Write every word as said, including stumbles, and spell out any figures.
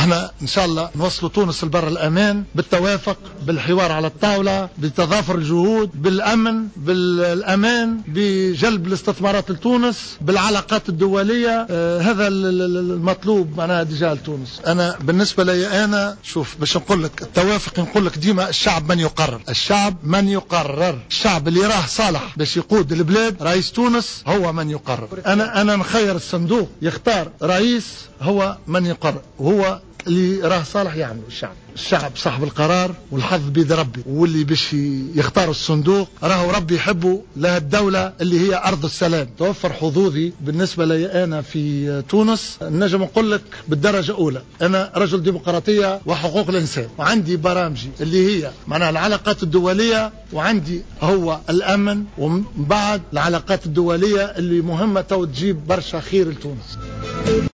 احنا ان شاء الله نوصلوا تونس لبر الامان بالتوافق، بالحوار على الطاولة، بتضافر الجهود، بالامن، بالامان، بجلب الاستثمارات لتونس، بالعلاقات الدولية. آه هذا المطلوب معناها ديجا لتونس. انا بالنسبة لي انا شوف باش نقول لك التوافق، نقول لك ديما الشعب من يقرر، الشعب من يقرر، الشعب اللي راه صالح باش يقود البلاد رئيس تونس هو من يقرر. انا انا نخير الصندوق يختار رئيس هو من يقرر، وهو اللي راه صالح يعمل. الشعب الشعب صاحب القرار، والحظ بيد ربي، واللي باش يختار الصندوق راهو ربي يحبه لها الدولة اللي هي أرض السلام. توفر حظوظي بالنسبة لي أنا في تونس، نجم نقول لك بالدرجة أولى أنا رجل ديمقراطية وحقوق الإنسان، وعندي برامجي اللي هي معناها العلاقات الدولية، وعندي هو الأمن، ومن بعد العلاقات الدولية اللي مهمة تو تجيب برشا خير لتونس.